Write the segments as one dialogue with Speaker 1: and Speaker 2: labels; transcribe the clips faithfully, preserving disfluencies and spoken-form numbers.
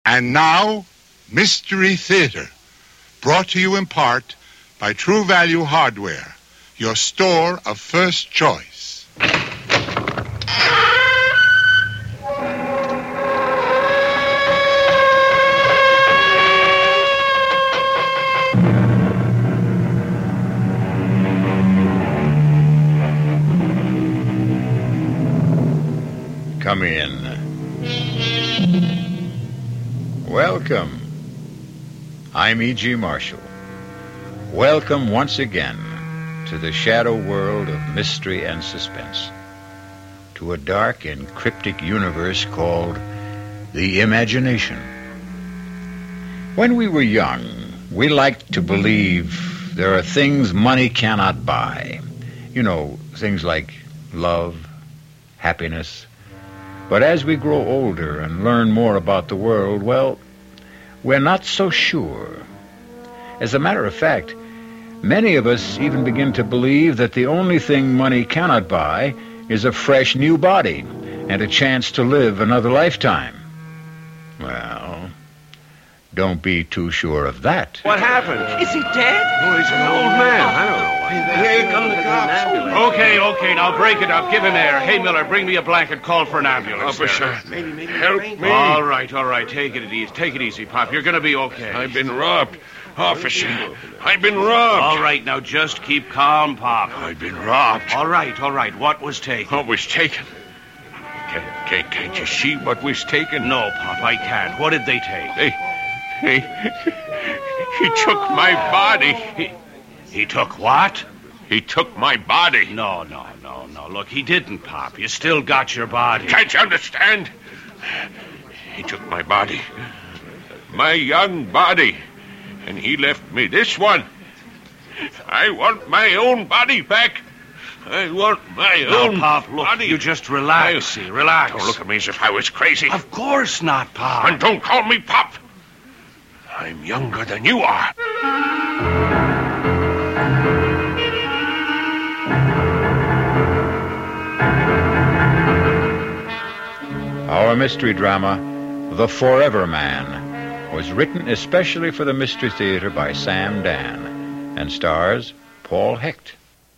Speaker 1: And now, Mystery Theater, brought to you in part by True Value Hardware, your store of first choice.
Speaker 2: Come in. Welcome. I'm E G. Marshall. Welcome once again to the shadow world of mystery and suspense, to a dark and cryptic universe called the imagination. When we were young, we liked to believe there are things money cannot buy. You know, things like love, happiness. But as we grow older and learn more about the world, well, we're not so sure. As a matter of fact, many of us even begin to believe that the only thing money cannot buy is a fresh new body and a chance to live another lifetime. Well, don't be too sure of that.
Speaker 3: What happened?
Speaker 4: Is he dead?
Speaker 3: Oh, he's an old man. I don't know. Here come the cops.
Speaker 5: Okay, okay, now break it up. Give him air. Hey, Miller, bring me a blanket. Call for an ambulance.
Speaker 3: Officer,
Speaker 4: Maybe, maybe
Speaker 3: help me.
Speaker 5: All right, all right. Take it easy. Take it easy, Pop. You're going to be okay.
Speaker 3: I've been robbed. Officer, I've been robbed.
Speaker 5: All right, now just keep calm, Pop.
Speaker 3: I've been robbed.
Speaker 5: All right, all right. What was taken?
Speaker 3: What was taken? Can't, can't, can't you see what was taken?
Speaker 5: No, Pop, I can't. What did they take?
Speaker 3: They, they, he took my body.
Speaker 5: He, he took what?
Speaker 3: He took my body.
Speaker 5: No, no, no, no. Look, he didn't, Pop. You still got your body.
Speaker 3: Can't you understand? He took my body. My young body. And he left me this one. I want my own body back. I want my
Speaker 5: Now,
Speaker 3: own
Speaker 5: Pop, look,
Speaker 3: body.
Speaker 5: you just relax,
Speaker 3: I-
Speaker 5: see, relax.
Speaker 3: Don't look at me as if I was crazy.
Speaker 5: Of course not, Pop.
Speaker 3: And don't call me Pop. I'm younger than you are.
Speaker 2: Our mystery drama, The Forever Man, was written especially for the Mystery Theater by Sam Dan and stars Paul Hecht.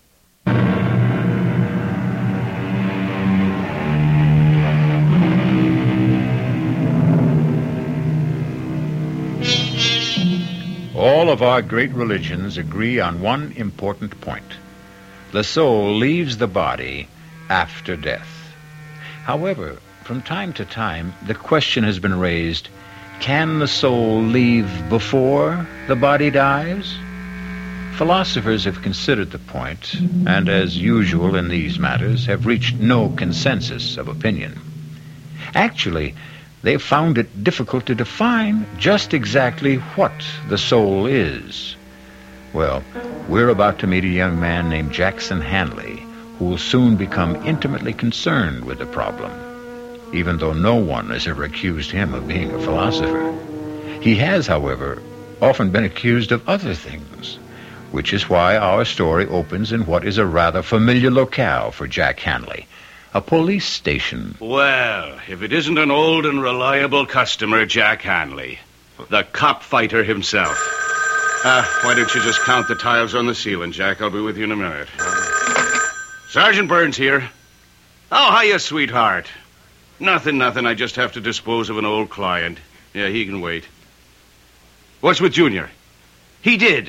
Speaker 2: All of our great religions agree on one important point. The soul leaves the body after death. However, from time to time, the question has been raised, can the soul leave before the body dies? Philosophers have considered the point, and as usual in these matters, have reached no consensus of opinion. Actually, they've found it difficult to define just exactly what the soul is. Well, we're about to meet a young man named Jackson Hanley, who will soon become intimately concerned with the problem, even though no one has ever accused him of being a philosopher. He has, however, often been accused of other things, which is why our story opens in what is a rather familiar locale for Jack Hanley, a police station.
Speaker 5: Well, if it isn't an old and reliable customer, Jack Hanley, the cop fighter himself. Uh, why don't you just count the tiles on the ceiling, Jack? I'll be with you in a minute. Sergeant Burns here. Oh, hiya, sweetheart. Nothing, nothing. I just have to dispose of an old client. Yeah, he can wait. What's with Junior? He did.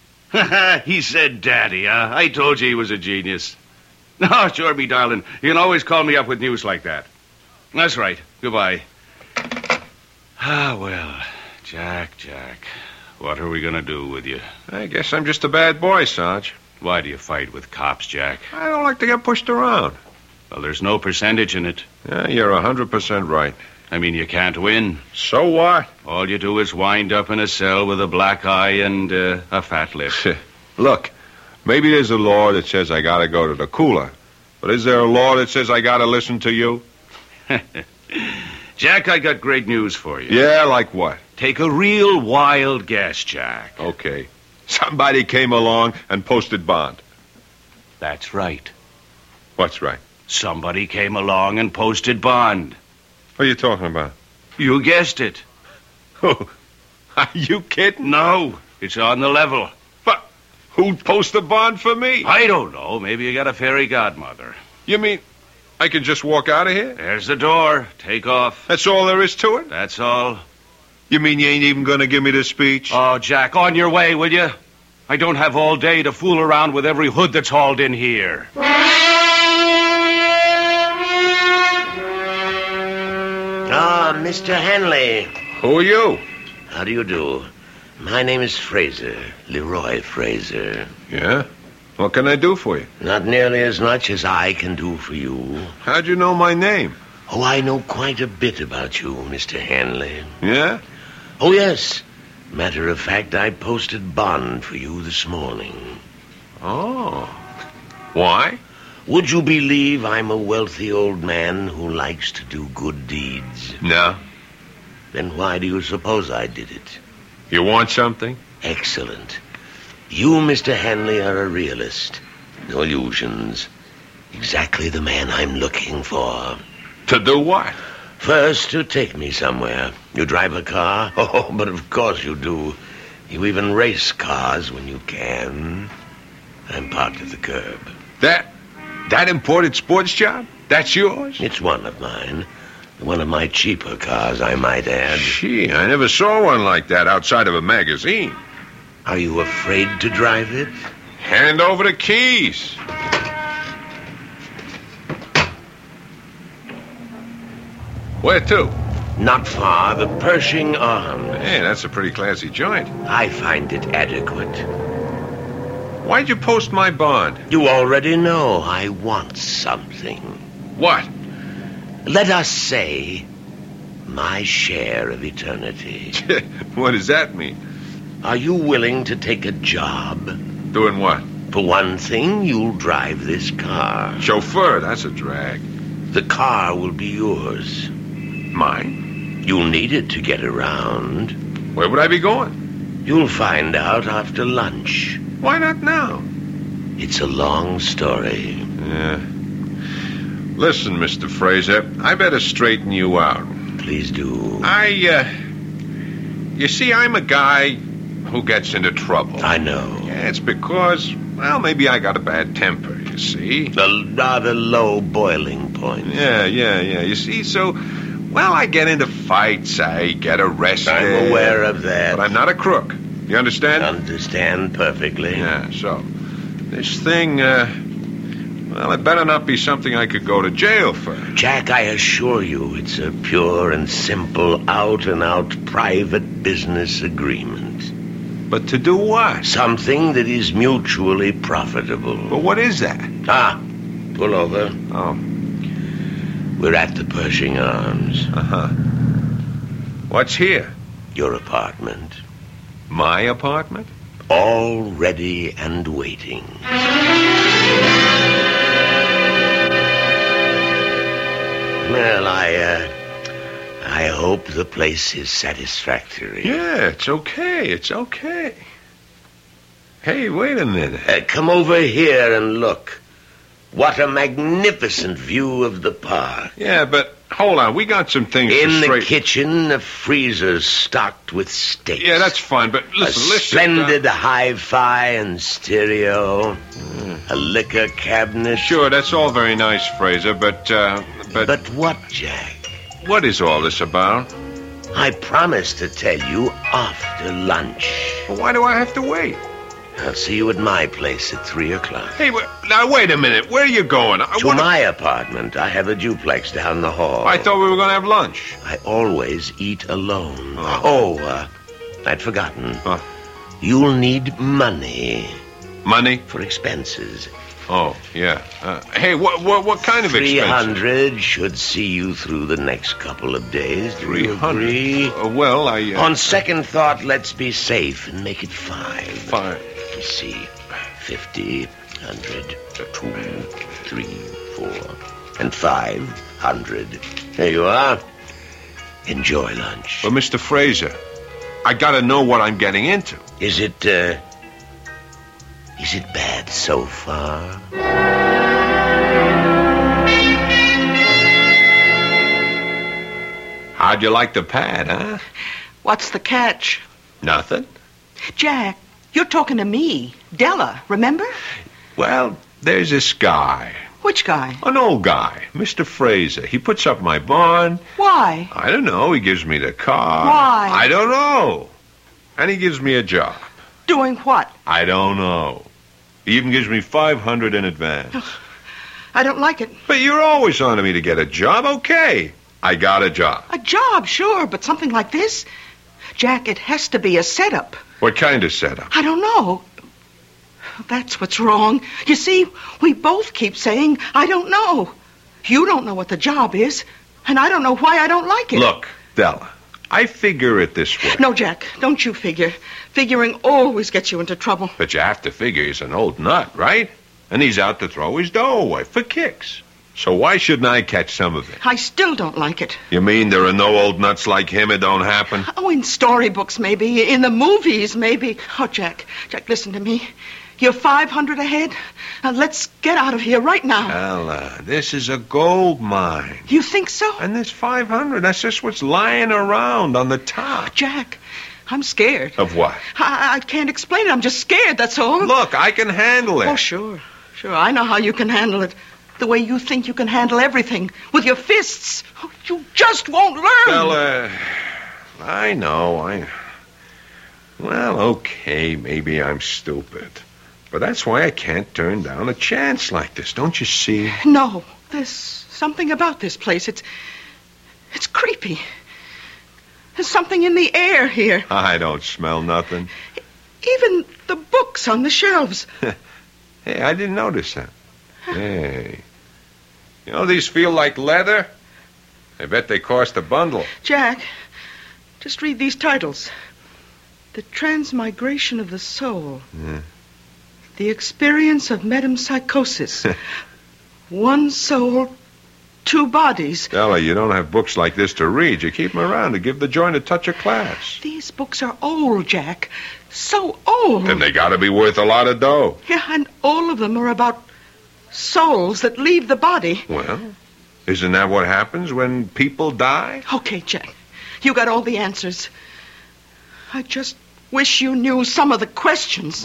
Speaker 5: He said daddy, huh? I told you he was a genius. No, sure, me darling. You can always call me up with news like that. That's right. Goodbye. Ah, well, Jack, Jack, what are we going to do with you?
Speaker 3: I guess I'm just a bad boy, Sarge.
Speaker 5: Why do you fight with cops, Jack?
Speaker 3: I don't like to get pushed around.
Speaker 5: Well, there's no percentage in it.
Speaker 3: Yeah, you're one hundred percent right.
Speaker 5: I mean, you can't win.
Speaker 3: So what?
Speaker 5: All you do is wind up in a cell with a black eye and uh, a fat lip.
Speaker 3: Look, maybe there's a law that says I gotta go to the cooler. But is there a law that says I gotta listen to you?
Speaker 5: Jack, I got great news for you.
Speaker 3: Yeah, like what?
Speaker 5: Take a real wild guess, Jack.
Speaker 3: Okay. Somebody came along and posted bond.
Speaker 5: That's right.
Speaker 3: What's right?
Speaker 5: Somebody came along and posted bond.
Speaker 3: What are you talking about?
Speaker 5: You guessed it.
Speaker 3: Are you kidding?
Speaker 5: No, it's on the level.
Speaker 3: But who'd post a bond for me?
Speaker 5: I don't know. Maybe you got a fairy godmother.
Speaker 3: You mean I can just walk out of here?
Speaker 5: There's the door. Take off.
Speaker 3: That's all there is to it?
Speaker 5: That's all.
Speaker 3: You mean you ain't even going to give me the speech?
Speaker 5: Oh, Jack, on your way, will you? I don't have all day to fool around with every hood that's hauled in here.
Speaker 4: Ah, Mister Hanley.
Speaker 3: Who are you?
Speaker 4: How do you do? My name is Fraser, Leroy Fraser.
Speaker 3: Yeah? What can I do for you?
Speaker 4: Not nearly as much as I can do for you.
Speaker 3: How'd you know my name?
Speaker 4: Oh, I know quite a bit about you, Mister Hanley.
Speaker 3: Yeah?
Speaker 4: Oh, yes. Matter of fact, I posted bond for you this morning.
Speaker 3: Oh. Why?
Speaker 4: Would you believe I'm a wealthy old man who likes to do good deeds?
Speaker 3: No.
Speaker 4: Then why do you suppose I did it?
Speaker 3: You want something?
Speaker 4: Excellent. You, Mister Hanley, are a realist. No illusions. Exactly the man I'm looking for.
Speaker 3: To do what?
Speaker 4: First, to take me somewhere. You drive a car? Oh, but of course you do. You even race cars when you can. I'm parked at the curb.
Speaker 3: That... that imported sports job? That's yours?
Speaker 4: It's one of mine. One of my cheaper cars, I might add.
Speaker 3: Gee, I never saw one like that outside of a magazine.
Speaker 4: Are you afraid to drive it?
Speaker 3: Hand over the keys. Where to?
Speaker 4: Not far, the Pershing Arms.
Speaker 3: Hey, that's a pretty classy joint.
Speaker 4: I find it adequate.
Speaker 3: Why'd you post my bond?
Speaker 4: You already know I want something.
Speaker 3: What?
Speaker 4: Let us say, my share of eternity.
Speaker 3: What does that mean?
Speaker 4: Are you willing to take a job?
Speaker 3: Doing what?
Speaker 4: For one thing, you'll drive this car.
Speaker 3: Chauffeur, that's a drag.
Speaker 4: The car will be yours.
Speaker 3: Mine?
Speaker 4: You'll need it to get around.
Speaker 3: Where would I be going?
Speaker 4: You'll find out after lunch.
Speaker 3: Why not now?
Speaker 4: It's a long story.
Speaker 3: Yeah. Listen, Mister Fraser, I better straighten you out.
Speaker 4: Please do.
Speaker 3: I, uh... You see, I'm a guy who gets into trouble.
Speaker 4: I know.
Speaker 3: Yeah, it's because, well, maybe I got a bad temper, you see.
Speaker 4: A rather low boiling point.
Speaker 3: Yeah, yeah, yeah. You see, so, well, I get into fights, I get arrested.
Speaker 4: I'm aware of that.
Speaker 3: But I'm not a crook. You understand?
Speaker 4: Understand perfectly.
Speaker 3: Yeah, so, this thing, uh... well, it better not be something I could go to jail for.
Speaker 4: Jack, I assure you, it's a pure and simple, out-and-out private business agreement.
Speaker 3: But to do what?
Speaker 4: Something that is mutually profitable.
Speaker 3: But what is that?
Speaker 4: Ah, pull over.
Speaker 3: Oh.
Speaker 4: We're at the Pershing Arms.
Speaker 3: Uh-huh. What's here?
Speaker 4: Your apartment.
Speaker 3: My apartment?
Speaker 4: All ready and waiting. Well, I, uh, I hope the place is satisfactory.
Speaker 3: Yeah, it's okay, it's okay. Hey, wait a minute.
Speaker 4: Uh, come over here and look. What a magnificent view of the park.
Speaker 3: Yeah, but hold on, we got some things
Speaker 4: In
Speaker 3: to
Speaker 4: the
Speaker 3: straight...
Speaker 4: kitchen, a freezer stocked with steaks.
Speaker 3: Yeah, that's fine, but listen,
Speaker 4: a
Speaker 3: listen...
Speaker 4: splendid
Speaker 3: uh,
Speaker 4: hi-fi and stereo. Mm. A liquor cabinet.
Speaker 3: Sure, that's all very nice, Fraser, but, uh, but...
Speaker 4: But what, Jack?
Speaker 3: What is all this about?
Speaker 4: I promised to tell you after lunch.
Speaker 3: Well, why do I have to wait?
Speaker 4: I'll see you at my place at three o'clock.
Speaker 3: Hey, wait, now, wait a minute. Where are you going? I
Speaker 4: To
Speaker 3: wanna...
Speaker 4: my apartment. I have a duplex down the hall.
Speaker 3: I thought we were going to have lunch.
Speaker 4: I always eat alone.
Speaker 3: Oh,
Speaker 4: oh uh, I'd forgotten.
Speaker 3: Huh?
Speaker 4: You'll need money
Speaker 3: Money?
Speaker 4: for expenses.
Speaker 3: Oh, yeah. Uh, hey, what, what what kind of
Speaker 4: Three
Speaker 3: expenses?
Speaker 4: hundred should see you through the next couple of days. Do
Speaker 3: Three
Speaker 4: you
Speaker 3: hundred?
Speaker 4: agree?
Speaker 3: Uh, well, I... Uh,
Speaker 4: On second thought, let's be safe and make it five.
Speaker 3: Fine.
Speaker 4: Let me see. Fifty, hundred, two, three, four, and five hundred. There you are. Enjoy lunch.
Speaker 3: But, Mister Fraser, I got to know what I'm getting into.
Speaker 4: Is it, uh... Is it bad so far?
Speaker 3: How'd you like the pad, huh?
Speaker 6: What's the catch?
Speaker 3: Nothing.
Speaker 6: Jack, you're talking to me. Della, remember?
Speaker 3: Well, there's this guy.
Speaker 6: Which guy?
Speaker 3: An old guy, Mister Fraser. He puts up my bond.
Speaker 6: Why?
Speaker 3: I don't know. He gives me the car.
Speaker 6: Why?
Speaker 3: I don't know. And he gives me a job.
Speaker 6: Doing what?
Speaker 3: I don't know. He even gives me five hundred in advance.
Speaker 6: I don't like it.
Speaker 3: But you're always on to me to get a job. Okay. I got a job.
Speaker 6: A job, sure, but something like this? Jack, it has to be a setup.
Speaker 3: What kind of setup?
Speaker 6: I don't know. That's what's wrong. You see, we both keep saying, I don't know. You don't know what the job is, and I don't know why I don't like it.
Speaker 3: Look, Della, I figure it this way.
Speaker 6: No, Jack, don't you figure. Figuring always gets you into trouble.
Speaker 3: But you have to figure he's an old nut, right? And he's out to throw his dough away for kicks. So why shouldn't I catch some of it?
Speaker 6: I still don't like it.
Speaker 3: You mean there are no old nuts like him? It don't happen?
Speaker 6: Oh, in storybooks, maybe. In the movies, maybe. Oh, Jack, Jack, listen to me. You're five hundred ahead. Now, let's get out of here right now.
Speaker 3: Ella, this is a gold mine.
Speaker 6: You think so?
Speaker 3: And this five hundred, that's just what's lying around on the top.
Speaker 6: Jack, I'm scared.
Speaker 3: Of what?
Speaker 6: I, I can't explain it. I'm just scared, that's all.
Speaker 3: Look, I can handle it.
Speaker 6: Oh, sure. Sure, I know how you can handle it. The way you think you can handle everything. With your fists. Oh, you just won't learn.
Speaker 3: Ella, I know. I. Well, okay, maybe I'm stupid. But that's why I can't turn down a chance like this, don't you see?
Speaker 6: No, there's something about this place. It's it's creepy. There's something in the air here.
Speaker 3: I don't smell nothing.
Speaker 6: Even the books on the shelves.
Speaker 3: Hey, I didn't notice that. Hey. You know, these feel like leather? I bet they cost a bundle.
Speaker 6: Jack, just read these titles. The Transmigration of the Soul.
Speaker 3: Yeah.
Speaker 6: The Experience of Metempsychosis. One soul, two bodies.
Speaker 3: Stella, you don't have books like this to read. You keep them around to give the joint a touch of class.
Speaker 6: These books are old, Jack. So old.
Speaker 3: Then they gotta be worth a lot of dough.
Speaker 6: Yeah, and all of them are about souls that leave the body.
Speaker 3: Well, isn't that what happens when people die?
Speaker 6: Okay, Jack. You got all the answers. I just wish you knew some of the questions.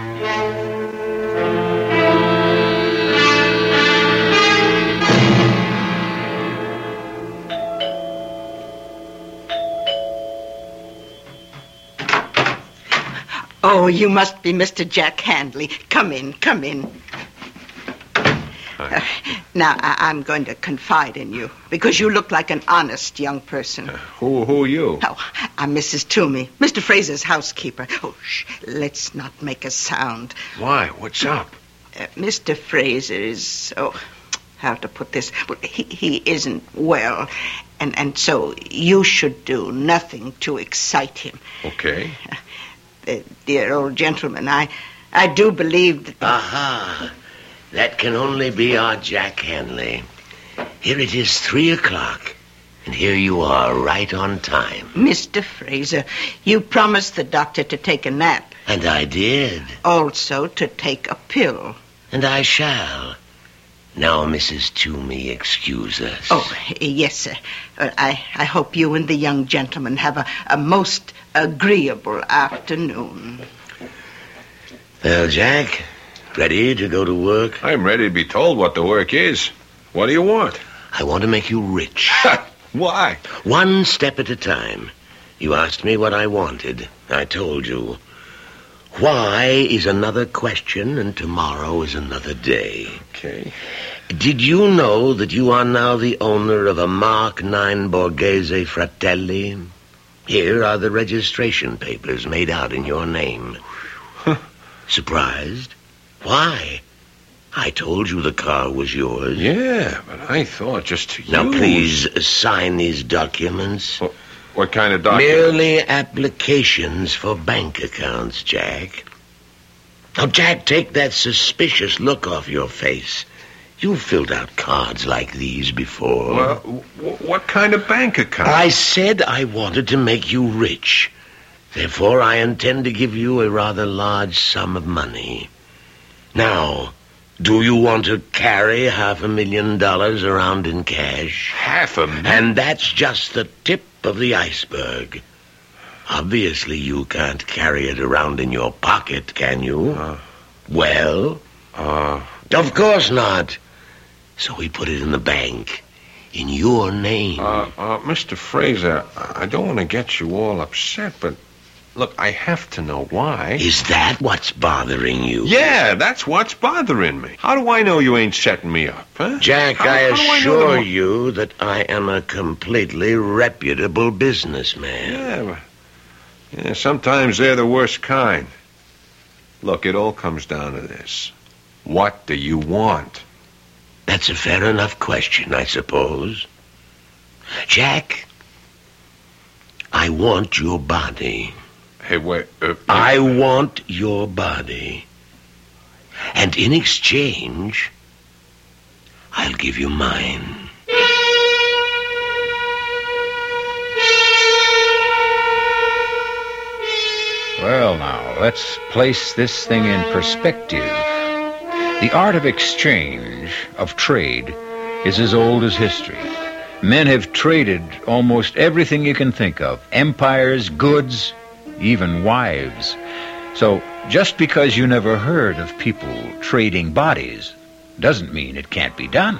Speaker 6: Oh, you must be Mister Jack Handley. Come in, come in. Uh, now, I- I'm going to confide in you, because you look like an honest young person.
Speaker 3: Uh, who, who are you?
Speaker 6: Oh, I'm Missus Toomey, Mister Fraser's housekeeper. Oh, shh, let's not make a sound.
Speaker 3: Why? What's up?
Speaker 6: Uh, Mister Fraser is, oh, how to put this? Well, he, he isn't well, and, and so you should do nothing to excite him.
Speaker 3: Okay.
Speaker 6: Uh, dear old gentleman, I, I do believe that...
Speaker 4: Aha. That can only be our Jack Hanley. Here it is three o'clock, and here you are right on time.
Speaker 6: Mister Fraser, you promised the doctor to take a nap.
Speaker 4: And I did.
Speaker 6: Also to take a pill.
Speaker 4: And I shall. Now, Missus Toomey, excuse us.
Speaker 6: Oh, yes, sir. Uh, I, I hope you and the young gentleman have a, a most agreeable afternoon.
Speaker 4: Well, Jack, ready to go to work?
Speaker 3: I'm ready to be told what the work is. What do you want?
Speaker 4: I want to make you rich.
Speaker 3: Why?
Speaker 4: One step at a time. You asked me what I wanted. I told you. Why is another question, and tomorrow is another day.
Speaker 3: Okay.
Speaker 4: Did you know that you are now the owner of a Mark nine Borghese Fratelli? Here are the registration papers made out in your name. Surprised? Why? I told you the car was yours.
Speaker 3: Yeah, but I thought just to
Speaker 4: Now,
Speaker 3: use.
Speaker 4: please sign these documents.
Speaker 3: What, what kind of document?
Speaker 4: Merely applications for bank accounts, Jack. Now, Jack, take that suspicious look off your face. You've filled out cards like these before.
Speaker 3: Well, w- what kind of bank account?
Speaker 4: I said I wanted to make you rich. Therefore, I intend to give you a rather large sum of money. Now, do you want to carry half a million dollars around in cash?
Speaker 3: Half a million?
Speaker 4: And that's just the tip of the iceberg. Obviously, you can't carry it around in your pocket, can you?
Speaker 3: Uh,
Speaker 4: well?
Speaker 3: uh...
Speaker 4: Of course not. So we put it in the bank. In your name.
Speaker 3: Uh, uh, Mister Fraser, I don't want to get you all upset, but look, I have to know why.
Speaker 4: Is that what's bothering you?
Speaker 3: Yeah, that's what's bothering me. How do I know you ain't setting me up, huh?
Speaker 4: Jack,
Speaker 3: how,
Speaker 4: I
Speaker 3: how do
Speaker 4: assure
Speaker 3: I know
Speaker 4: you that I am a completely reputable businessman.
Speaker 3: Yeah, but, yeah, sometimes they're the worst kind. Look, it all comes down to this. What do you want?
Speaker 4: That's a fair enough question, I suppose. Jack, I want your body.
Speaker 3: Hey, wait. Uh,
Speaker 4: I want your body. And in exchange, I'll give you mine.
Speaker 2: Well, now, let's place this thing in perspective. The art of exchange, of trade, is as old as history. Men have traded almost everything you can think of. Empires, goods, even wives. So, just because you never heard of people trading bodies doesn't mean it can't be done.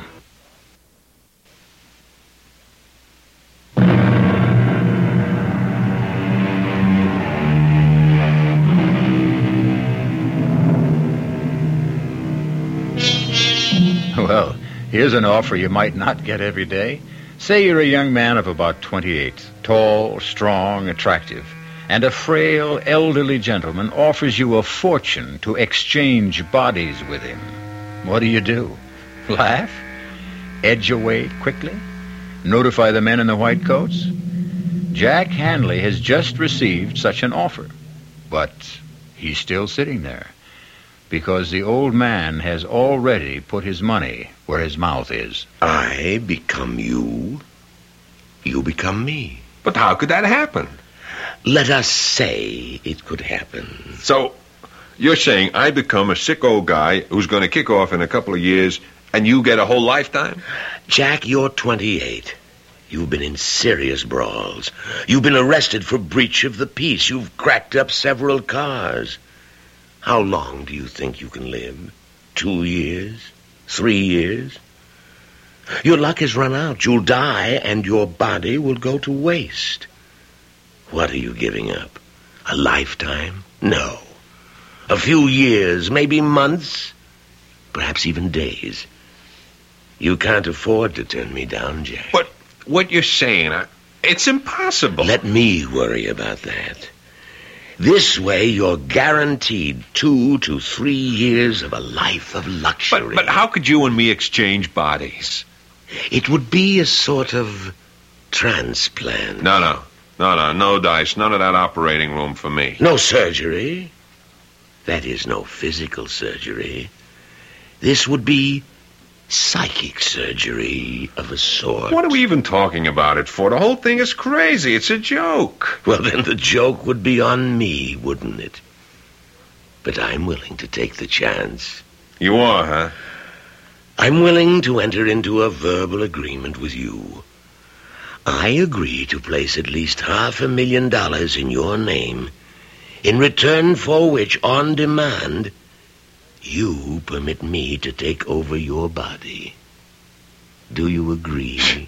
Speaker 2: Well, here's an offer you might not get every day. Say you're a young man of about twenty-eight, tall, strong, attractive, and a frail, elderly gentleman offers you a fortune to exchange bodies with him. What do you do? Laugh? Edge away quickly? Notify the men in the white coats? Jack Hanley has just received such an offer, but he's still sitting there, because the old man has already put his money where his mouth is.
Speaker 4: I become you. You become me.
Speaker 3: But how could that happen?
Speaker 4: Let us say it could happen.
Speaker 3: So, you're saying I become a sick old guy who's going to kick off in a couple of years, and you get a whole lifetime?
Speaker 4: Jack, you're twenty-eight. You've been in serious brawls. You've been arrested for breach of the peace. You've cracked up several cars. How long do you think you can live? Two years? Three years? Your luck has run out. You'll die, and your body will go to waste. What are you giving up? A lifetime? No. A few years, maybe months, perhaps even days. You can't afford to turn me down, Jack.
Speaker 3: But what you're saying, I, it's impossible.
Speaker 4: Let me worry about that. This way, you're guaranteed two to three years of a life of luxury.
Speaker 3: But, but how could you and me exchange bodies?
Speaker 4: It would be a sort of transplant.
Speaker 3: No, no. No, no, no dice. None of that operating room for me.
Speaker 4: No surgery. That is, no physical surgery. This would be psychic surgery of a sort.
Speaker 3: What are we even talking about it for? The whole thing is crazy. It's a joke.
Speaker 4: Well, then the joke would be on me, wouldn't it? But I'm willing to take the chance.
Speaker 3: You are, huh?
Speaker 4: I'm willing to enter into a verbal agreement with you. I agree to place at least half a million dollars in your name, in return for which, on demand, you permit me to take over your body. Do you agree?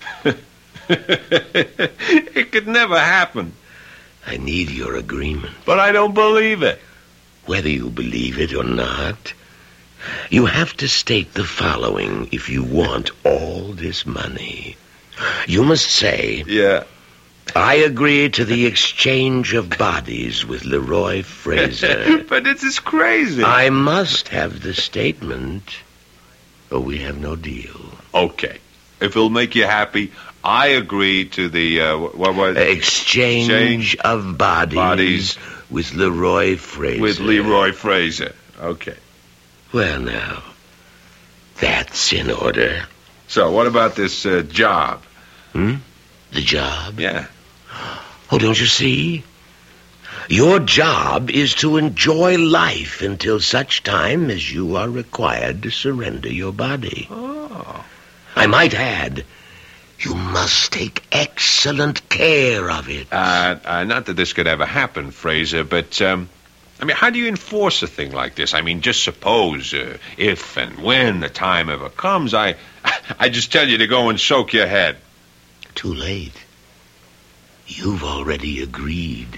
Speaker 3: It could never happen.
Speaker 4: I need your agreement.
Speaker 3: But I don't believe it.
Speaker 4: Whether you believe it or not, you have to state the following if you want all this money. You must say,
Speaker 3: Yeah.
Speaker 4: I agree to the exchange of bodies with Leroy Fraser.
Speaker 3: But this is crazy.
Speaker 4: I must have the statement, or we have no deal.
Speaker 3: Okay. If it'll make you happy, I agree to the, uh, what was it?
Speaker 4: Exchange,
Speaker 3: Exchange
Speaker 4: of bodies,
Speaker 3: bodies
Speaker 4: with Leroy Fraser.
Speaker 3: With Leroy Fraser. Okay.
Speaker 4: Well, now, that's in order.
Speaker 3: So, what about this uh, job?
Speaker 4: Hmm? The job?
Speaker 3: Yeah.
Speaker 4: Oh, don't you see? Your job is to enjoy life until such time as you are required to surrender your body.
Speaker 3: Oh.
Speaker 4: I might add You must take excellent care of it.
Speaker 3: Uh, uh, not that this could ever happen, Fraser, but, um, I mean, how do you enforce a thing like this? I mean, just suppose, uh, if and when the time ever comes, I, I just tell you to go and soak your head.
Speaker 4: Too late. You've already agreed.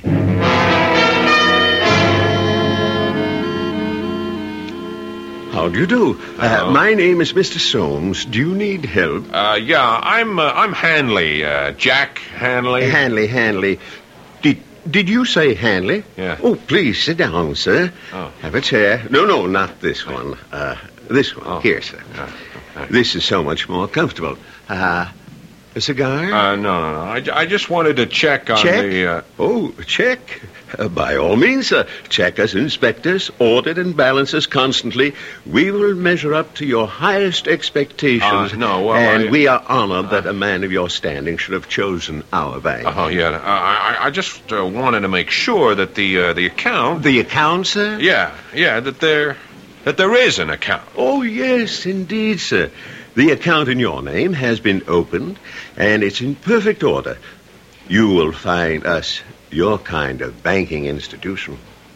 Speaker 7: How do you do? Uh,
Speaker 3: Hello.
Speaker 7: my name is Mister Soames. Do you need help?
Speaker 3: Uh, yeah, I'm, uh, I'm Hanley, uh, Jack Hanley.
Speaker 7: Hanley, Hanley. Did did you say Hanley?
Speaker 3: Yeah.
Speaker 7: Oh, please sit down, sir.
Speaker 3: Oh.
Speaker 7: Have a chair. No, no, not this one. Uh, this one.
Speaker 3: Oh.
Speaker 7: Here, sir.
Speaker 3: Uh, uh,
Speaker 7: This is so much more comfortable. Uh, a cigar?
Speaker 3: Uh, no, no, no. I, I just wanted to check on
Speaker 7: check?
Speaker 3: the, uh...
Speaker 7: Oh, check. Uh, by all means, sir. Check us inspectors, audit and balance us constantly. We will measure up to your highest expectations.
Speaker 3: Uh, no, well,
Speaker 7: and
Speaker 3: I-
Speaker 7: we are honored that a man of your standing should have chosen our bank.
Speaker 3: Oh, yeah. Uh, I, I just uh, wanted to make sure that the, uh, the account...
Speaker 7: The account, sir?
Speaker 3: Yeah, yeah, that there... that there is an account.
Speaker 7: Oh, yes, indeed, sir. The account in your name has been opened, and it's in perfect order. You will find us your kind of banking institution.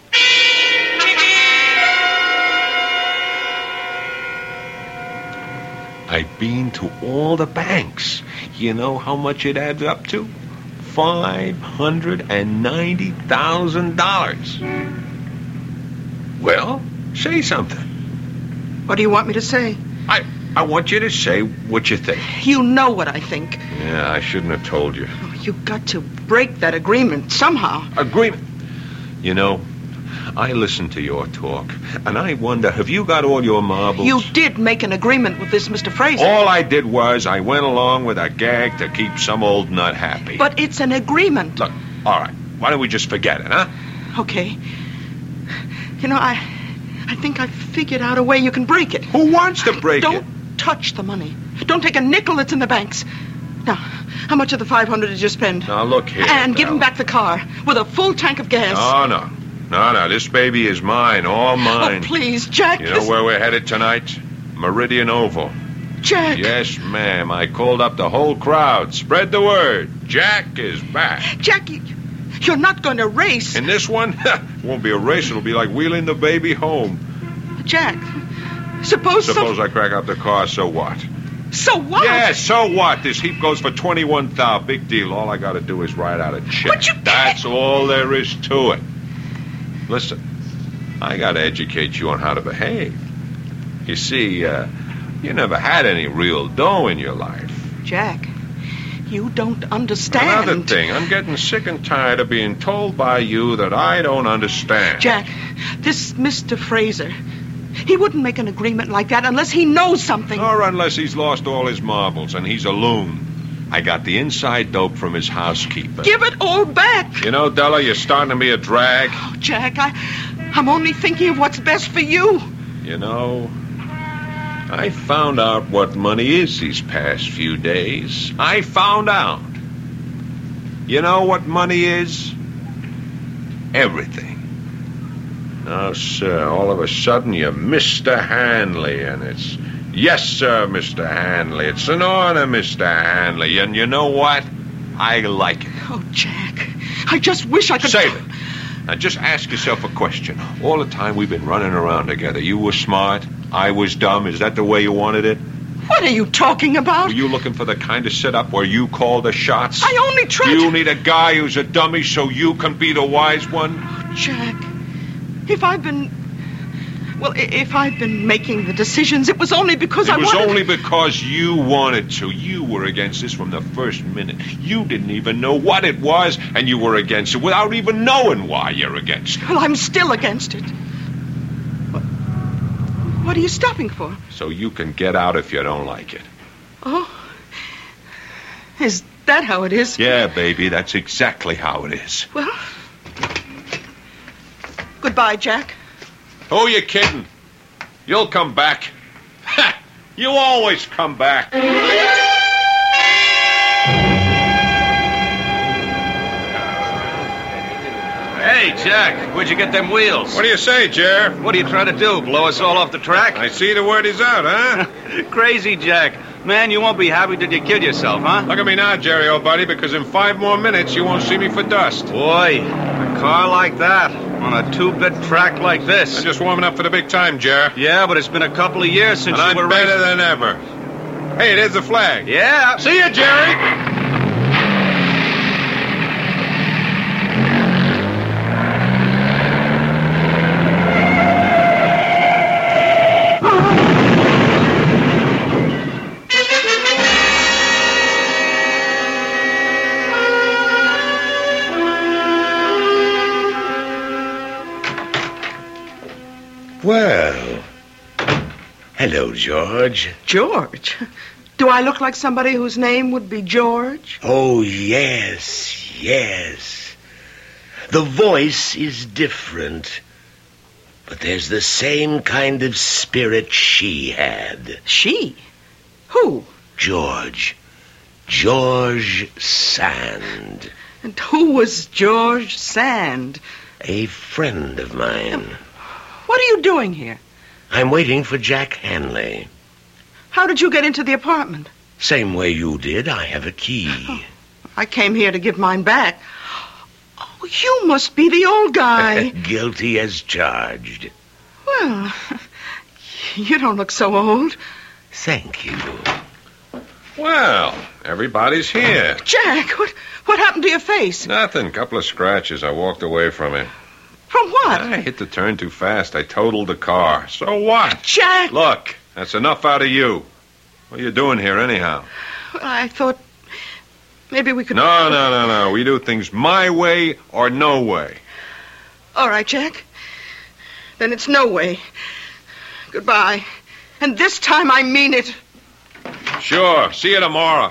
Speaker 3: I've been to all the banks. You know how much it adds up to? Five hundred and ninety thousand dollars. Well, say something.
Speaker 6: What do you want me to say?
Speaker 3: I I want you to say what you think.
Speaker 6: You know what I think.
Speaker 3: Yeah, I shouldn't have told you.
Speaker 6: Oh, you've got to break that agreement somehow.
Speaker 3: Agreement. You know, I listen to your talk, and I wonder, have you got all your marbles?
Speaker 6: You did make an agreement with this Mister Fraser.
Speaker 3: All I did was I went along with a gag to keep some old nut happy.
Speaker 6: But it's an agreement.
Speaker 3: Look, all right, why don't we just forget it, huh?
Speaker 6: Okay. You know, I I think I figured out a way you can break it.
Speaker 3: Who wants to break
Speaker 6: Don't
Speaker 3: it?
Speaker 6: touch the money. Don't take a nickel that's in the banks. Now, how much of the five hundred did you spend?
Speaker 3: Now, look here.
Speaker 6: And give him
Speaker 3: Belle.
Speaker 6: back the car with a full tank of gas.
Speaker 3: No, no. No, no, this baby is mine, all mine.
Speaker 6: Oh, please, Jack.
Speaker 3: You know
Speaker 6: this-
Speaker 3: where we're headed tonight? Meridian Oval.
Speaker 6: Jack.
Speaker 3: Yes, ma'am. I called up the whole crowd. Spread the word. Jack is back.
Speaker 6: Jack, you, you're not going to race.
Speaker 3: And this one, won't be a race. It'll be like wheeling the baby home.
Speaker 6: Jack, suppose
Speaker 3: Suppose
Speaker 6: some...
Speaker 3: I crack up the car, so what?
Speaker 6: So what?
Speaker 3: Yeah, so what? This heap goes for twenty-one thousand. Big deal. All I got to do is write out a check.
Speaker 6: But you can't-
Speaker 3: That's all there is to it. Listen, I got to educate you on how to behave. You see, uh, you never had any real dough in your life.
Speaker 6: Jack, you don't understand.
Speaker 3: Another thing, I'm getting sick and tired of being told by you that I don't understand.
Speaker 6: Jack, this Mister Fraser, he wouldn't make an agreement like that unless he knows something.
Speaker 3: Or unless he's lost all his marbles and he's a loon. I got the inside dope from his housekeeper.
Speaker 6: Give it all back.
Speaker 3: You know, Della, you're starting to be a drag.
Speaker 6: Oh, Jack, I, I'm only thinking of what's best for you.
Speaker 3: You know, I found out what money is these past few days. I found out. You know what money is? Everything. Now, sir, all of a sudden you're Mister Hanley, and it's, yes, sir, Mister Hanley. It's an honor, Mister Hanley. And you know what? I like it.
Speaker 6: Oh, Jack, I just wish I could...
Speaker 3: Save it. Now, just ask yourself a question. All the time we've been running around together, you were smart, I was dumb. Is that the way you wanted it?
Speaker 6: What are you talking about?
Speaker 3: Were you looking for the kind of setup where you call the shots?
Speaker 6: I only tried
Speaker 3: You
Speaker 6: to...
Speaker 3: need a guy who's a dummy so you can be the wise one?
Speaker 6: Jack, if I've been... Well, i- if I've been making the decisions, it was only because I
Speaker 3: It was
Speaker 6: wanted...
Speaker 3: only because you wanted to. You were against this from the first minute. You didn't even know what it was, and you were against it without even knowing why you're against it.
Speaker 6: Well, I'm still against it. What, what are you stopping for?
Speaker 3: So you can get out if you don't like it.
Speaker 6: Oh, is that how it is?
Speaker 3: Yeah, baby, that's exactly how it is.
Speaker 6: Well, goodbye, Jack.
Speaker 3: Who you kidding? You'll come back. Ha! You always come back.
Speaker 5: Hey, Jack, where'd you get them wheels?
Speaker 3: What do you say, Jer?
Speaker 5: What are you trying to do, blow us all off the track?
Speaker 3: I see the word is out, huh?
Speaker 5: Crazy, Jack. Man, you won't be happy till you kill yourself, huh?
Speaker 3: Look at me now, Jerry, old buddy, because in five more minutes you won't see me for dust.
Speaker 5: Boy, a car like that, on a two-bit track like this.
Speaker 3: I'm just warming up for the big time, Jer.
Speaker 5: Yeah, but it's been a couple of years since
Speaker 3: And
Speaker 5: you
Speaker 3: I'm
Speaker 5: were
Speaker 3: better
Speaker 5: racing.
Speaker 3: than ever. Hey, there's the flag.
Speaker 5: Yeah.
Speaker 3: See you, Jerry.
Speaker 4: Well, hello, George.
Speaker 6: George? Do I look like somebody whose name would be George?
Speaker 4: Oh, yes, yes. The voice is different, but there's the same kind of spirit she had.
Speaker 6: She? Who?
Speaker 4: George. George Sand.
Speaker 6: And who was George Sand?
Speaker 4: A friend of mine.
Speaker 6: What are you doing here?
Speaker 4: I'm waiting for Jack Hanley.
Speaker 6: How did you get into the apartment?
Speaker 4: Same way you did. I have a key.
Speaker 6: Oh, I came here to give mine back. Oh, you must be the old guy.
Speaker 4: Guilty as charged.
Speaker 6: Well, you don't look so old.
Speaker 4: Thank you.
Speaker 3: Well, everybody's here.
Speaker 6: Jack, what, what happened to your face?
Speaker 3: Nothing. Couple of scratches. I walked away from it.
Speaker 6: From what?
Speaker 3: I hit the turn too fast. I totaled the car. So what?
Speaker 6: Jack!
Speaker 3: Look, that's enough out of you. What are you doing here anyhow?
Speaker 6: Well, I thought maybe we could...
Speaker 3: No, no, no, no. We do things my way or no way.
Speaker 6: All right, Jack. Then it's no way. Goodbye. And this time I mean it.
Speaker 3: Sure. See you tomorrow.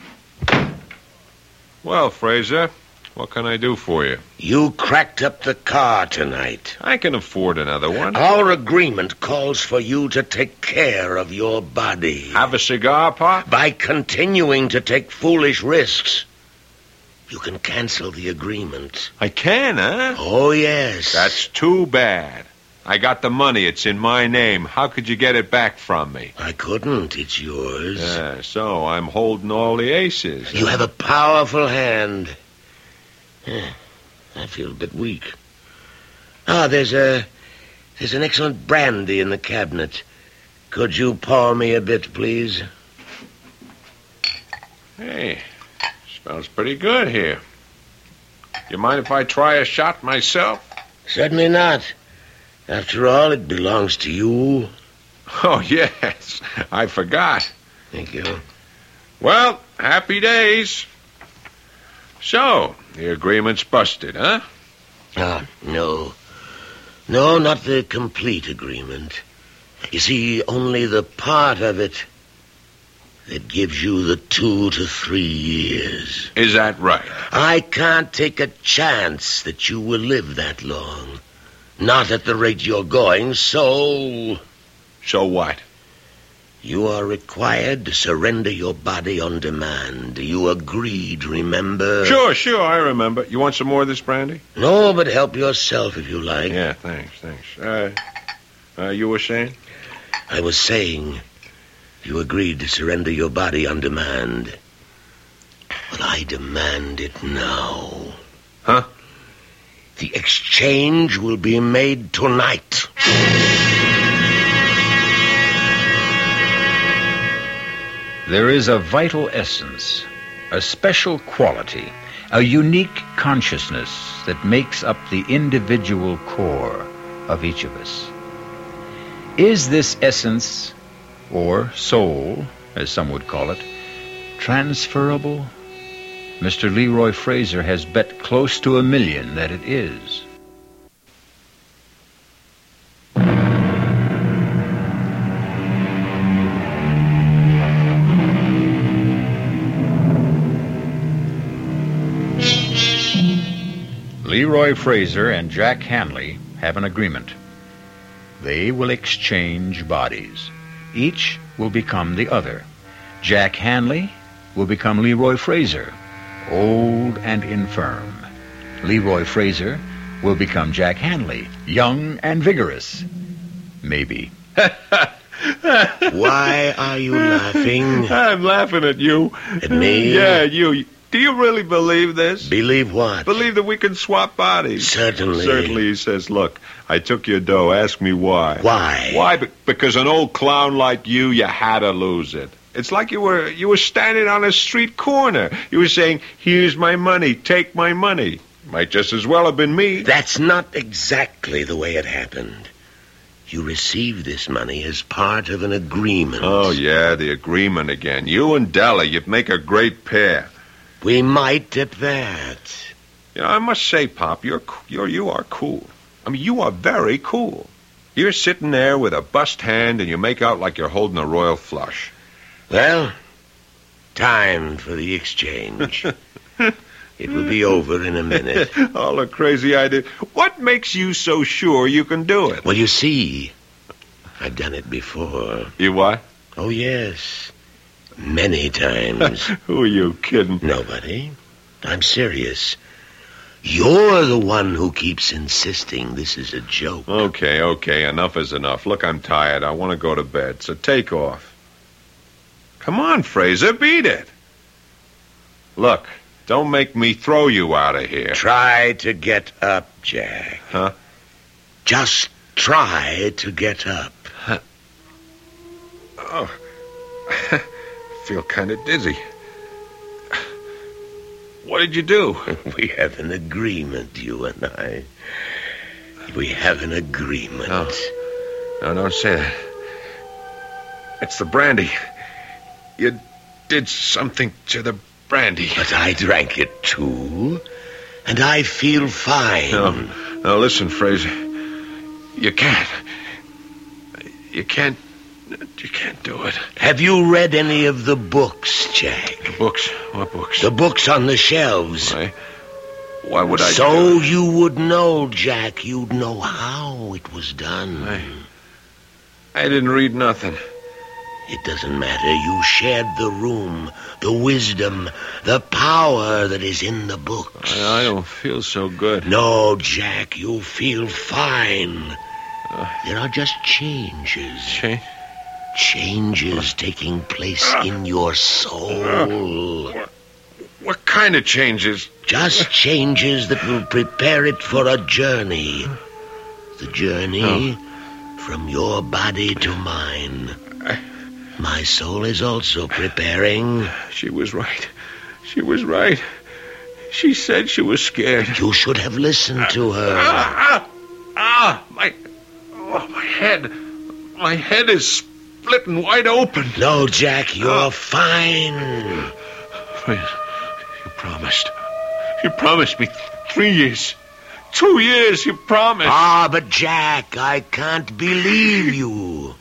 Speaker 3: Well, Fraser, what can I do for you?
Speaker 4: You cracked up the car tonight.
Speaker 3: I can afford another one.
Speaker 4: Our agreement calls for you to take care of your body.
Speaker 3: Have a cigar, Pop?
Speaker 4: By continuing to take foolish risks, you can cancel the agreement.
Speaker 3: I can, huh?
Speaker 4: Oh, yes.
Speaker 3: That's too bad. I got the money. It's in my name. How could you get it back from me?
Speaker 4: I couldn't. It's yours.
Speaker 3: Yeah, so I'm holding all the aces.
Speaker 4: You have a powerful hand. Yeah, I feel a bit weak. Ah, there's a... There's an excellent brandy in the cabinet. Could you pour me a bit, please?
Speaker 3: Hey, smells pretty good here. You mind if I try a shot myself?
Speaker 4: Certainly not. After all, it belongs to you.
Speaker 3: Oh, yes. I forgot.
Speaker 4: Thank you.
Speaker 3: Well, happy days. So, the agreement's busted, huh?
Speaker 4: Ah, no. No, not the complete agreement. You see, only the part of it that gives you the two to three years.
Speaker 3: Is that right?
Speaker 4: I can't take a chance that you will live that long. Not at the rate you're going, so...
Speaker 3: So what?
Speaker 4: You are required to surrender your body on demand. You agreed, remember?
Speaker 3: Sure, sure, I remember. You want some more of this brandy?
Speaker 4: No, but help yourself if you like.
Speaker 3: Yeah, thanks, thanks. Uh, uh, you were saying?
Speaker 4: I was saying you agreed to surrender your body on demand. Well, I demand it now.
Speaker 3: Huh?
Speaker 4: The exchange will be made tonight.
Speaker 2: There is a vital essence, a special quality, a unique consciousness that makes up the individual core of each of us. Is this essence, or soul, as some would call it, transferable? Mister Leroy Fraser has bet close to a million that it is. Leroy Fraser and Jack Hanley have an agreement. They will exchange bodies. Each will become the other. Jack Hanley will become Leroy Fraser, old and infirm. Leroy Fraser will become Jack Hanley, young and vigorous. Maybe.
Speaker 4: Why are you laughing?
Speaker 3: I'm laughing at you.
Speaker 4: At me?
Speaker 3: Yeah, you. Do you really believe this?
Speaker 4: Believe what?
Speaker 3: Believe that we can swap bodies?
Speaker 4: Certainly.
Speaker 3: Certainly, he says, look, I took your dough. Ask me why.
Speaker 4: Why?
Speaker 3: Why? Be- because an old clown like you, you had to lose it. It's like you were you were standing on a street corner. You were saying, here's my money, take my money. Might just as well have been me.
Speaker 4: That's not exactly the way it happened. You received this money as part of an agreement.
Speaker 3: Oh, yeah, the agreement again. You and Della, you'd make a great pair.
Speaker 4: We might at that.
Speaker 3: You know, I must say, Pop, you're, you're, you are cool. I mean, you are very cool. You're sitting there with a bust hand and you make out like you're holding a royal flush.
Speaker 4: Well, time for the exchange. It will be over in a minute.
Speaker 3: All the crazy ideas. What makes you so sure you can do it?
Speaker 4: Well, you see, I've done it before.
Speaker 3: You what?
Speaker 4: Oh, yes. Many times.
Speaker 3: Who are you kidding?
Speaker 4: Nobody. I'm serious. You're the one who keeps insisting this is a joke.
Speaker 3: Okay, okay, enough is enough. Look, I'm tired. I want to go to bed, so take off. Come on, Fraser, beat it. Look, don't make me throw you out of here.
Speaker 4: Try to get up, Jack.
Speaker 3: Huh?
Speaker 4: Just try to get up.
Speaker 3: Huh. Oh, I feel kind of dizzy. What did you do?
Speaker 4: We have an agreement, you and I. We have an agreement.
Speaker 3: No, no, don't say that. It's the brandy. You did something to the brandy.
Speaker 4: But I drank it too, and I feel fine.
Speaker 3: No, no, listen, Fraser. You can't. You can't. You can't do it.
Speaker 4: Have you read any of the books, Jack?
Speaker 3: The books? What books?
Speaker 4: The books on the shelves.
Speaker 3: Why? Why would I?
Speaker 4: So
Speaker 3: do it?
Speaker 4: you would know, Jack. You'd know how it was done.
Speaker 3: I, I didn't read nothing.
Speaker 4: It doesn't matter. You shared the room, the wisdom, the power that is in the books.
Speaker 3: I, I don't feel so good.
Speaker 4: No, Jack, you feel fine. Uh, there are just changes.
Speaker 3: Change?
Speaker 4: Changes uh, taking place uh, in your soul.
Speaker 3: Uh, what, what kind of changes?
Speaker 4: Just changes that will prepare it for a journey. The journey oh. from your body to mine. I... My soul is also preparing.
Speaker 3: She was right. She was right. She said she was scared.
Speaker 4: You should have listened to her.
Speaker 3: Ah, ah, ah my, oh, my head. My head is splitting wide open.
Speaker 4: No, Jack, you're ah. fine.
Speaker 3: You promised. You promised me three years. Two years, you promised.
Speaker 4: Ah, but Jack, I can't believe you.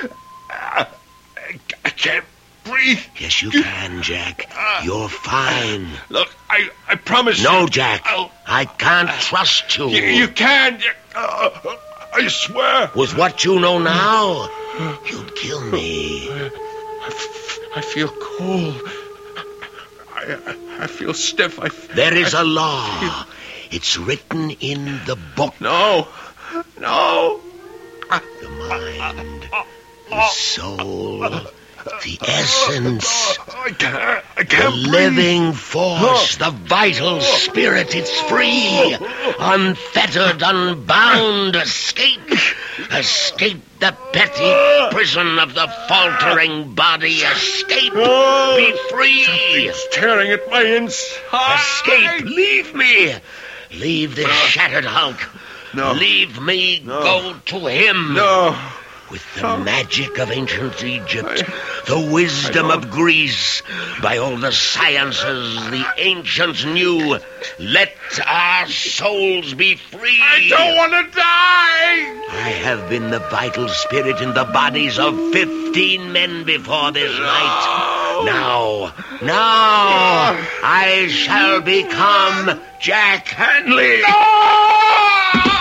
Speaker 3: I can't breathe.
Speaker 4: Yes, you can, Jack. You're fine.
Speaker 3: Look, I, I promise
Speaker 4: No,
Speaker 3: you.
Speaker 4: Jack.
Speaker 3: I'll,
Speaker 4: I can't uh, trust you.
Speaker 3: You, you can. Uh, I swear.
Speaker 4: With what you know now, you'd kill me.
Speaker 3: I, f- I feel cold. I, I, I feel stiff. I f-
Speaker 4: there is
Speaker 3: I
Speaker 4: a law.
Speaker 3: Feel...
Speaker 4: It's written in the book.
Speaker 3: No. No.
Speaker 4: The mind, the soul... The essence,
Speaker 3: I can't, I can't
Speaker 4: the living force, the vital spirit, it's free, unfettered, unbound, escape, escape the petty prison of the faltering body, escape, be free.
Speaker 3: Something's tearing at my inside.
Speaker 4: Escape, leave me, leave this shattered hulk,
Speaker 3: no.
Speaker 4: leave me,
Speaker 3: no.
Speaker 4: go to him.
Speaker 3: No.
Speaker 4: With the magic of ancient Egypt, the wisdom of Greece, by all the sciences the ancients knew, let our souls be free.
Speaker 3: I don't want to die!
Speaker 4: I have been the vital spirit in the bodies of fifteen men before this
Speaker 3: no.
Speaker 4: night. Now, now, no. I shall become Jack Hanley.
Speaker 3: No!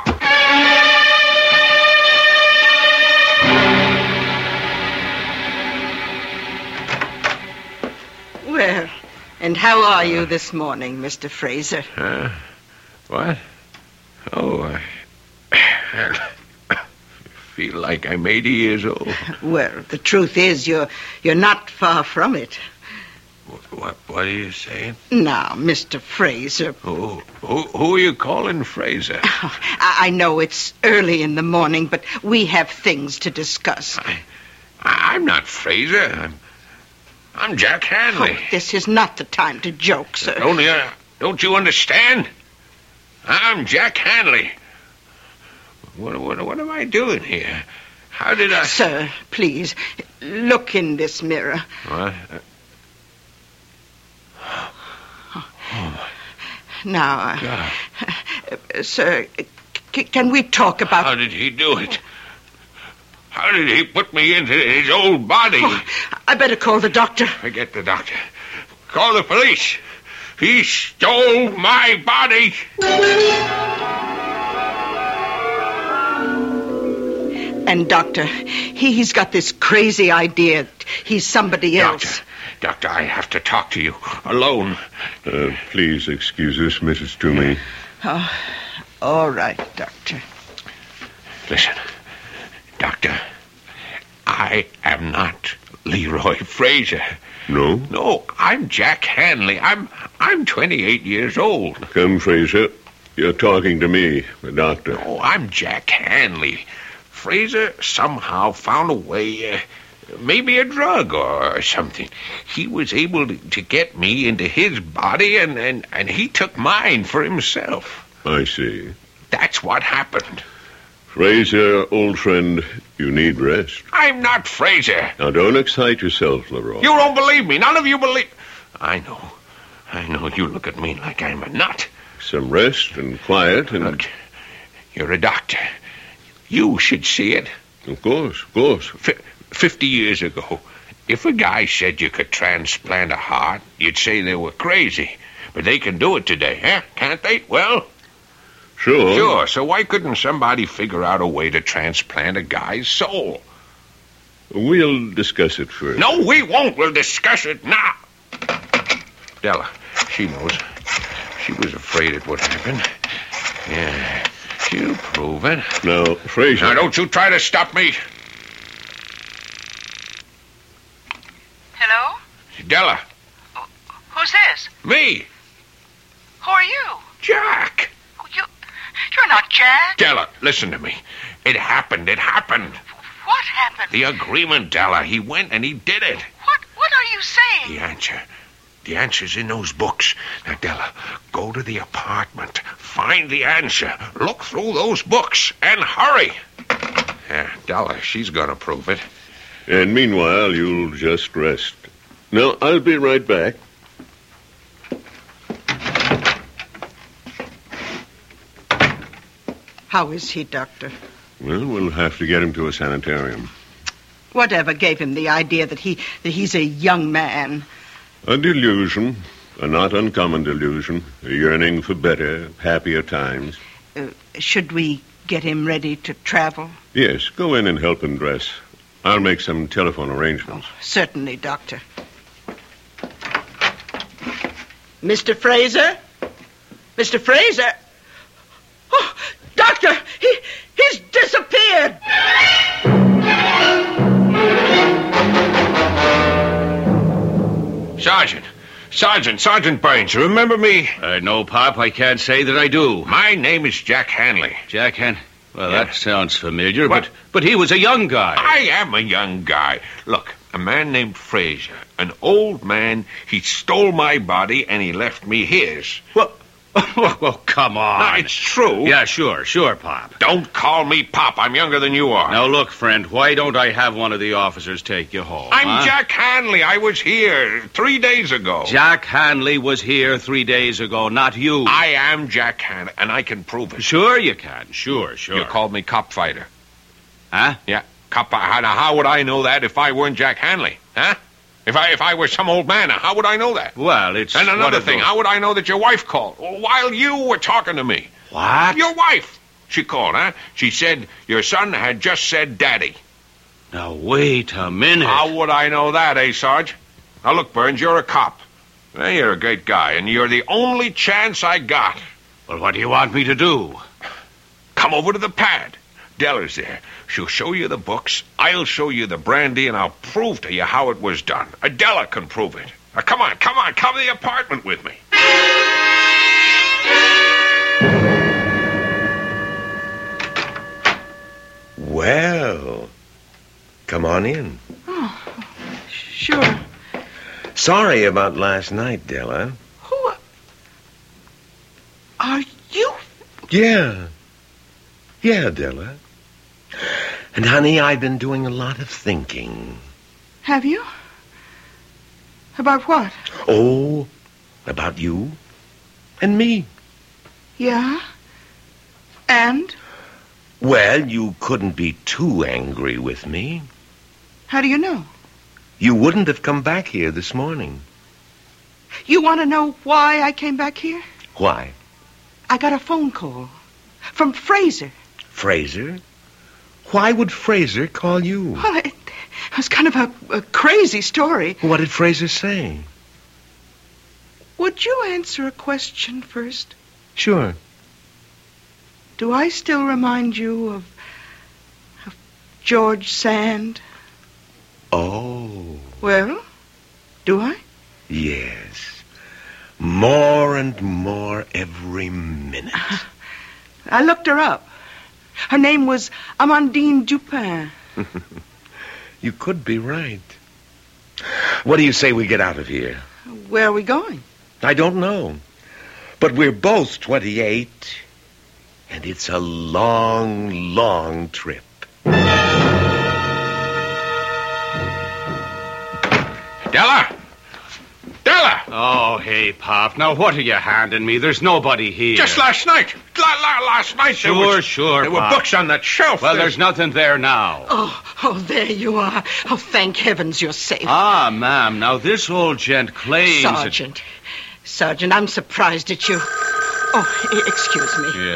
Speaker 6: Well, and how are you this morning, Mister Fraser?
Speaker 3: Uh, what? Oh, I... feel like I'm eighty years old.
Speaker 6: Well, the truth is you're, you're not far from it.
Speaker 3: What, what are you saying?
Speaker 6: Now, Mister Fraser.
Speaker 3: Who, who, who are you calling Fraser?
Speaker 6: I, I know it's early in the morning, but we have things to discuss.
Speaker 3: I, I'm not Fraser. I'm, I'm Jack Hanley.
Speaker 6: Oh, this is not the time to joke, sir.
Speaker 3: Don't you, don't you understand? I'm Jack Hanley. What, what, what am I doing here? How did I...
Speaker 6: Sir, please, look in this mirror.
Speaker 3: What?
Speaker 6: Oh. Now, uh, uh, sir, c- can we talk about...
Speaker 3: How did he do it? How did he put me into his old body?
Speaker 6: Oh, I better call the doctor.
Speaker 3: Forget the doctor. Call the police. He stole my body.
Speaker 6: And, Doctor, he, he's got this crazy idea that he's somebody else.
Speaker 3: Doctor, Doctor, I have to talk to you alone.
Speaker 7: Uh, please excuse us, Missus Toomey.
Speaker 6: Oh, all right, Doctor.
Speaker 3: Listen, Doctor, I am not Leroy Fraser.
Speaker 7: No?
Speaker 3: No, I'm Jack Hanley. I'm I'm twenty-eight years old.
Speaker 7: Come, Fraser. You're talking to me, the doctor.
Speaker 3: Oh, I'm Jack Hanley. Fraser somehow found a way, uh, maybe a drug or something. He was able to, to get me into his body, and, and, and he took mine for himself.
Speaker 7: I see.
Speaker 3: That's what happened.
Speaker 7: Fraser, old friend, you need rest.
Speaker 3: I'm not Fraser.
Speaker 7: Now, don't excite yourself, Leroy.
Speaker 3: You don't believe me. None of you believe... I know. I know you look at me like I'm a nut.
Speaker 7: Some rest and quiet and...
Speaker 3: Look, you're a doctor. You should see it.
Speaker 7: Of course, of course.
Speaker 3: F- Fifty years ago, if a guy said you could transplant a heart, you'd say they were crazy. But they can do it today, huh? Can't they? Well...
Speaker 7: Sure.
Speaker 3: Sure, so why couldn't somebody figure out a way to transplant a guy's soul?
Speaker 7: We'll discuss it first.
Speaker 3: No, we won't. We'll discuss it now. Della, she knows. She was afraid it would happen. Yeah, she'll prove it.
Speaker 7: Now, Fraser...
Speaker 3: Now, don't you try to stop me.
Speaker 8: Hello?
Speaker 3: Della.
Speaker 8: Who's this?
Speaker 3: Me.
Speaker 8: Who are you?
Speaker 3: Jack.
Speaker 8: You, you're not Jack.
Speaker 3: Della, listen to me. It happened. It happened.
Speaker 8: What happened?
Speaker 3: The agreement, Della. He went and he did it.
Speaker 8: What, what are you saying?
Speaker 3: The answer. The answer's in those books. Now, Della, go to the apartment. Find the answer. Look through those books and hurry. Yeah, Della, she's gonna prove it.
Speaker 7: And meanwhile, you'll just rest. Now, I'll be right back.
Speaker 6: How is he, Doctor?
Speaker 7: Well, we'll have to get him to a sanitarium.
Speaker 6: Whatever gave him the idea that he that he's a young man?
Speaker 7: A delusion. A not uncommon delusion. A yearning for better, happier times.
Speaker 6: Uh, should we get him ready to travel?
Speaker 7: Yes, go in and help him dress. I'll make some telephone arrangements.
Speaker 6: Oh, certainly, Doctor. Mister Fraser? Mister Fraser? Oh, Doctor! He, he's disappeared!
Speaker 3: Sergeant. Sergeant. Sergeant Burns. You remember me?
Speaker 5: Uh, no, Pop, I can't say that I do.
Speaker 3: My name is Jack Hanley.
Speaker 5: Jack Han... Well,
Speaker 3: Yeah.
Speaker 5: that sounds familiar,
Speaker 3: What?
Speaker 5: but but he was a young guy.
Speaker 3: I am a young guy. Look, a man named Fraser, an old man, he stole my body and he left me his.
Speaker 5: Well, well, come on.
Speaker 3: Now, it's true.
Speaker 5: Yeah, sure, sure, Pop.
Speaker 3: Don't call me Pop. I'm younger than you are.
Speaker 5: Now, look, friend, why don't I have one of the officers take you home?
Speaker 3: I'm
Speaker 5: huh?
Speaker 3: Jack Hanley. I was here three days ago.
Speaker 5: Jack Hanley was here three days ago, not you.
Speaker 3: I am Jack Hanley, and I can prove it.
Speaker 5: Sure you can. Sure, sure.
Speaker 3: You called me cop fighter.
Speaker 5: Huh?
Speaker 3: Yeah, cop. How, how would I know that if I weren't Jack Hanley? Huh? If I if I were some old man, how would I know that?
Speaker 5: Well, it's...
Speaker 3: And
Speaker 5: what
Speaker 3: another
Speaker 5: it
Speaker 3: thing,
Speaker 5: was.
Speaker 3: how would I know that your wife called while you were talking to me?
Speaker 5: What?
Speaker 3: Your wife. She called, huh? She said your son had just said daddy.
Speaker 5: Now, wait a minute.
Speaker 3: How would I know that, eh, Sarge? Now, look, Burns, you're a cop. Well, you're a great guy, and you're the only chance I got.
Speaker 5: Well, what do you want me to do?
Speaker 3: Come over to the pad. Della's there. She'll show you the books, I'll show you the brandy, and I'll prove to you how it was done. Adela can prove it. Now, come on, come on, come to the apartment with me.
Speaker 4: Well, come on in.
Speaker 6: Oh, sure.
Speaker 4: Sorry about last night, Della.
Speaker 6: Who are you?
Speaker 4: Yeah. Yeah, Della. And, honey, I've been doing a lot of thinking.
Speaker 6: Have you? About what?
Speaker 4: Oh, about you and me.
Speaker 6: Yeah? And?
Speaker 4: Well, you couldn't be too angry with me.
Speaker 6: How do you know?
Speaker 4: You wouldn't have come back here this morning.
Speaker 6: You want to know why I came back here?
Speaker 4: Why?
Speaker 6: I got a phone call from Fraser.
Speaker 4: Fraser? Why would Fraser call you?
Speaker 6: Well, it was kind of a, a crazy story.
Speaker 4: What did Fraser say?
Speaker 6: Would you answer a question first?
Speaker 4: Sure.
Speaker 6: Do I still remind you of, of George Sand?
Speaker 4: Oh.
Speaker 6: Well, do I?
Speaker 4: Yes. More and more every minute.
Speaker 6: I looked her up. Her name was Amandine Dupin.
Speaker 4: You could be right. What do you say we get out of here?
Speaker 6: Where are we going?
Speaker 4: I don't know. But we're both twenty-eight, and it's a long, long trip.
Speaker 3: Della! Della!
Speaker 5: Oh, hey, Pop. Now, what are you handing me? There's nobody here.
Speaker 3: Just last night. La, la, last night.
Speaker 5: Sure,
Speaker 3: there was,
Speaker 5: sure,
Speaker 3: There were
Speaker 5: Pop.
Speaker 3: books on that shelf.
Speaker 5: Well, there's nothing there now.
Speaker 6: Oh, oh, there you are. Oh, thank heavens you're safe.
Speaker 5: Ah, ma'am, now this old gent claims... that-
Speaker 6: Sergeant. Sergeant, I'm surprised at you. Oh, e- excuse me.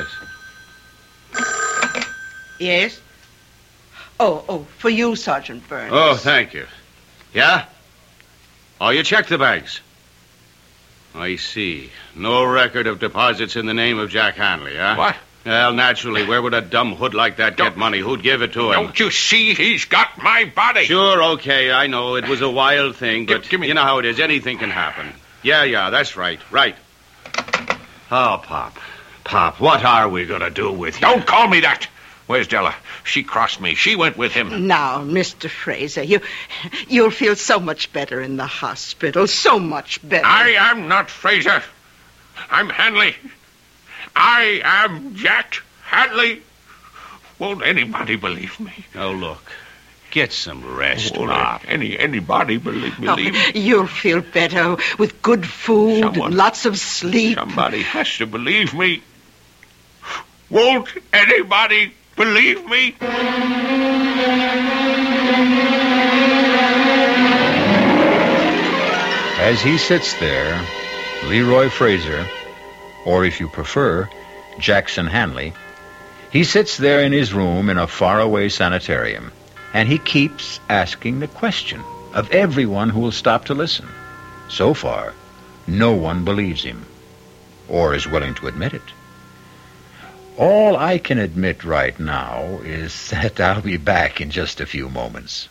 Speaker 5: Yes.
Speaker 6: Yes? Oh, oh, for you, Sergeant Burns.
Speaker 5: Oh, thank you. Yeah? Oh, you checked the banks. I see. No record of deposits in the name of Jack Hanley, huh?
Speaker 3: What?
Speaker 5: Well, naturally, where would a dumb hood like that get
Speaker 3: Don't-
Speaker 5: money? Who'd give it to him?
Speaker 3: Don't you see he's got my body?
Speaker 5: Sure, okay, I know. It was a wild thing,
Speaker 3: Give-
Speaker 5: but
Speaker 3: give me-
Speaker 5: you know how it is. Anything can happen. Yeah, yeah, that's right. Right. Oh, Pop. Pop, what are we going to do with you?
Speaker 3: Don't call me that. Where's Della? She crossed me. She went with him.
Speaker 6: Now, Mister Fraser, you, you'll feel so much better in the hospital. So much better.
Speaker 3: I am not Fraser. I'm Hanley. I am Jack Hanley. Won't anybody believe me?
Speaker 5: Oh, look. Get some rest,
Speaker 3: Won't
Speaker 5: Pop.
Speaker 3: any anybody believe,
Speaker 6: Oh,
Speaker 3: believe me?
Speaker 6: you'll feel better with good food
Speaker 3: Someone-
Speaker 6: and lots of sleep.
Speaker 3: Somebody has to believe me. Won't anybody believe me?
Speaker 2: As he sits there, Leroy Fraser, or if you prefer, Jackson Hanley, he sits there in his room in a faraway sanitarium, and he keeps asking the question of everyone who will stop to listen. So far, no one believes him, or is willing to admit it. All I can admit right now is that I'll be back in just a few moments.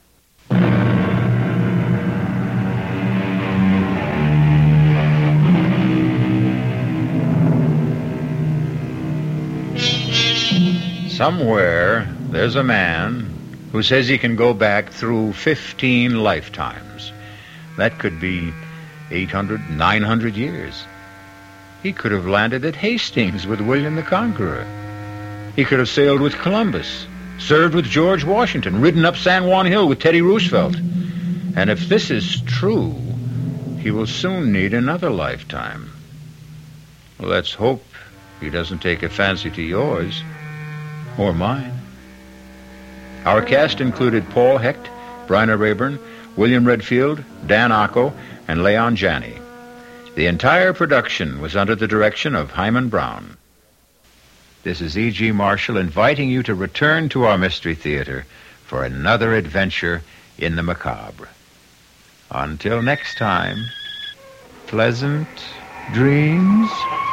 Speaker 2: Somewhere, there's a man who says he can go back through fifteen lifetimes. That could be eight hundred, nine hundred years. He could have landed at Hastings with William the Conqueror. He could have sailed with Columbus, served with George Washington, ridden up San Juan Hill with Teddy Roosevelt. And if this is true, he will soon need another lifetime. Let's hope he doesn't take a fancy to yours. Or mine. Our cast included Paul Hecht, Bryna Rayburn, William Redfield, Dan Acco, and Leon Janney. The entire production was under the direction of Hyman Brown. This is E G. Marshall inviting you to return to our Mystery Theater for another adventure in the macabre. Until next time, pleasant dreams.